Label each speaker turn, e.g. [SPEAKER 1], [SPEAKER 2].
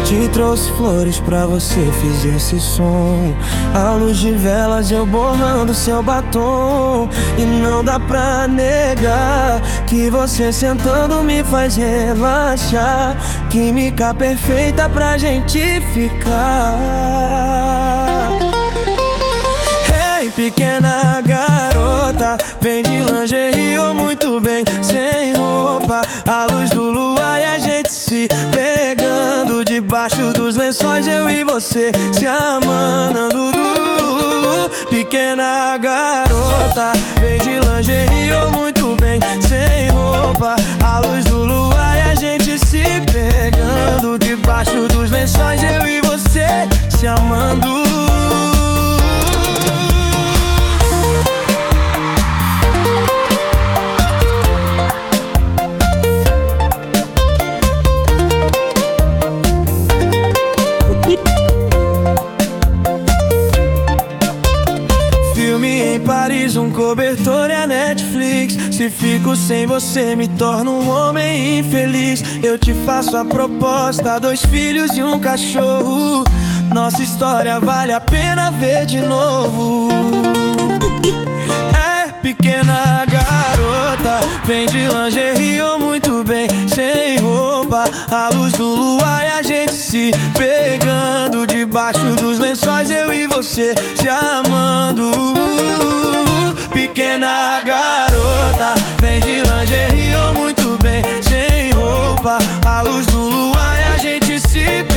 [SPEAKER 1] Te trouxe flores pra você, fiz esse som. A luz de velas eu borrando seu batom. E não dá pra negar que você sentando me faz relaxar. Química perfeita pra gente ficar. Hey, pequena garota, vem de lingerie ou muito bem sem roupa. A luz do luar e a gente se pegando debaixo dos lençóis, eu e você se amando. Pequena garota, vem de lingerie ou muito bem sem roupa. A luz do luar e a gente se pegando debaixo dos lençóis, eu e você se amando. Filme em Paris, um cobertor e a Netflix. Se fico sem você me torno um homem infeliz. Eu te faço a proposta, 2 filhos e um cachorro. Nossa história vale a pena ver de novo. É, pequena garota, vem de lingerie ou muito bem sem roupa. A luz do luar e a gente se pegando debaixo dos lençóis, eu e você se amando. Pequena garota, vem de lingerie ou muito bem sem roupa. A luz do luar e a gente se pegando